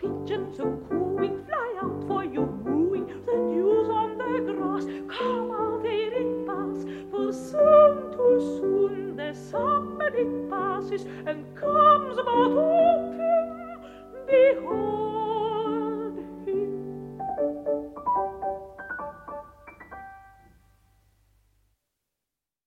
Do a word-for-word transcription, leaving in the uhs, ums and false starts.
pigeons so cooing, fly out for your wooing. The dews on the grass, come out ere it pass, for soon, too soon, the summer it passes and comes about autumn. Behold,